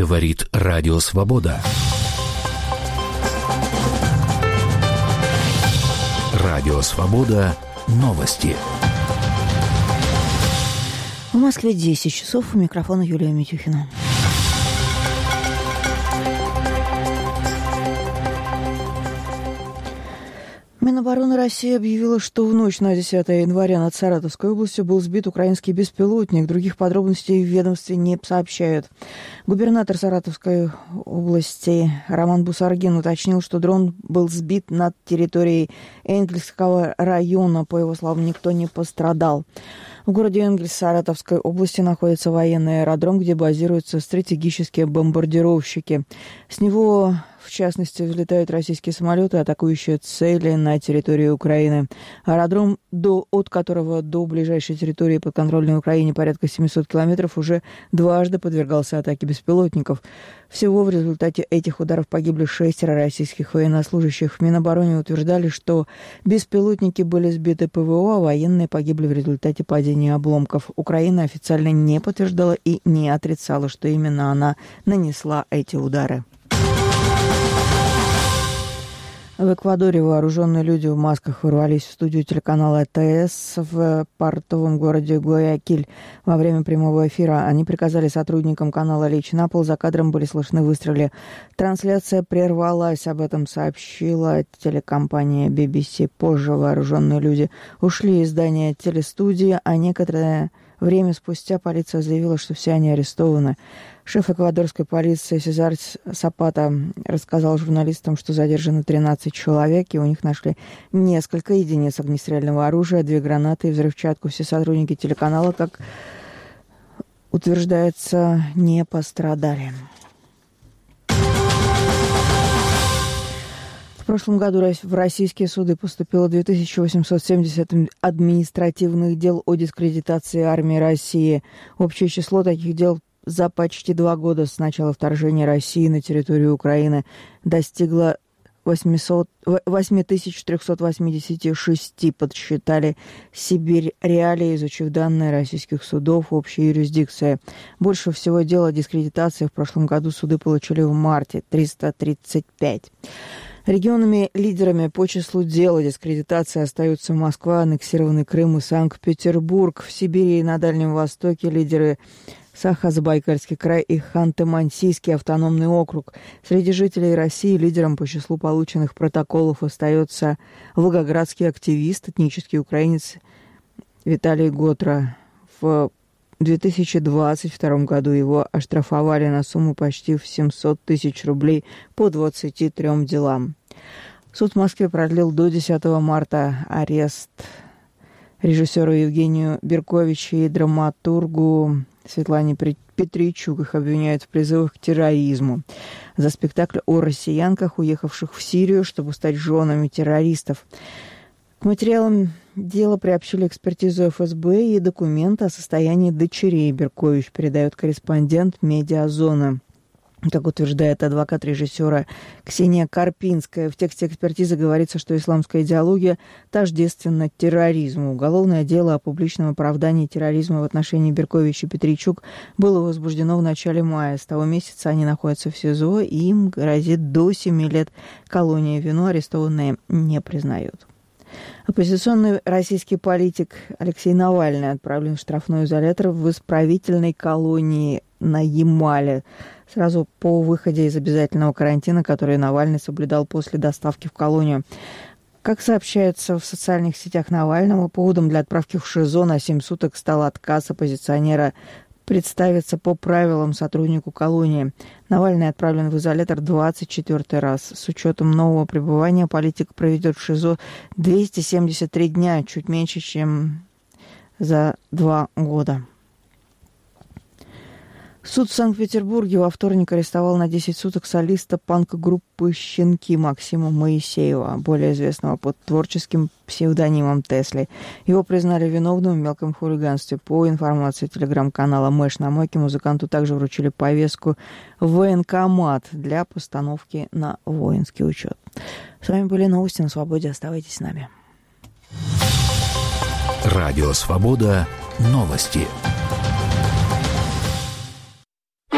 Говорит Радио Свобода. Радио Свобода. Новости. В Москве 10 часов. У микрофона Юлия Митюхина. Минобороны России объявила, что в ночь на 10 января над Саратовской областью был сбит украинский беспилотник. Других подробностей в ведомстве не сообщают. Губернатор Саратовской области Роман Бусаргин уточнил, что дрон был сбит над территорией Энгельсского района. По его словам, никто не пострадал. В городе Энгельс Саратовской области находится военный аэродром, где базируются стратегические бомбардировщики. С него, в частности, взлетают российские самолеты, атакующие цели на территории Украины. Аэродром, от которого до ближайшей территории подконтрольной Украине порядка 700 километров, уже дважды подвергался атаке беспилотников. Всего в результате этих ударов погибли 6 российских военнослужащих. В Минобороны утверждали, что беспилотники были сбиты ПВО, а военные погибли в результате падения обломков. Украина официально не подтверждала и не отрицала, что именно она нанесла эти удары. В Эквадоре вооруженные люди в масках ворвались в студию телеканала ТС в портовом городе Гуаякиль. Во время прямого эфира они приказали сотрудникам канала лечь на пол. За кадром были слышны выстрелы. Трансляция прервалась. Об этом сообщила телекомпания BBC. Позже вооруженные люди ушли из здания телестудии, а некоторое время спустя полиция заявила, что все они арестованы. Шеф эквадорской полиции Сезар Сапата рассказал журналистам, что задержаны 13 человек, и у них нашли несколько единиц огнестрельного оружия, 2 гранаты и взрывчатку. Все сотрудники телеканала, как утверждается, не пострадали. В прошлом году в российские суды поступило 2870 административных дел о дискредитации армии России. Общее число таких дел за почти 2 года с начала вторжения России на территорию Украины достигло 8386, подсчитали Сибирь Реалии, изучив данные российских судов общей юрисдикции. Больше всего дел о дискредитации в прошлом году суды получили в марте – 335. Регионами-лидерами по числу дел о дискредитации остаются Москва, аннексированный Крым и Санкт-Петербург. В Сибири и на Дальнем Востоке лидеры Саха-Забайкальский край и Ханты-Мансийский автономный округ. Среди жителей России лидером по числу полученных протоколов остается волгоградский активист, этнический украинец Виталий Готра. В 2022 году его оштрафовали на сумму почти в 700 тысяч рублей по 23 делам. Суд в Москве продлил до 10 марта арест режиссеру Евгению Берковичу и драматургу Светлане Петричук. Их обвиняют в призывах к терроризму за спектакль о россиянках, уехавших в Сирию, чтобы стать женами террористов. К материалам дела приобщили экспертизу ФСБ и документы о состоянии дочерей Беркович, передает корреспондент «Медиазоны». Как утверждает адвокат режиссера Ксения Карпинская, в тексте экспертизы говорится, что исламская идеология тождественна терроризму. Уголовное дело о публичном оправдании терроризма в отношении Беркович и Петричук было возбуждено в начале мая. С того месяца они находятся в СИЗО, и им грозит до 7 лет колония. Вину арестованные не признают. Оппозиционный российский политик Алексей Навальный отправлен в штрафной изолятор в исправительной колонии на Ямале сразу по выходе из обязательного карантина, который Навальный соблюдал после доставки в колонию. Как сообщается в социальных сетях Навального, поводом для отправки в ШИЗО на 7 суток стал отказ оппозиционера представиться по правилам сотруднику колонии. Навальный отправлен в изолятор 24-й раз. С учетом нового пребывания политик проведет в ШИЗО 273 дня, чуть меньше, чем за 2 года. Суд в Санкт-Петербурге во вторник арестовал на 10 суток солиста панк-группы «Щенки» Максима Моисеева, более известного под творческим псевдонимом Тесли. Его признали виновным в мелком хулиганстве. По информации телеграм-канала «Мэш на мойке», музыканту также вручили повестку в военкомат для постановки на воинский учет. С вами были новости на Свободе. Оставайтесь с нами. Радио «Свобода». Новости.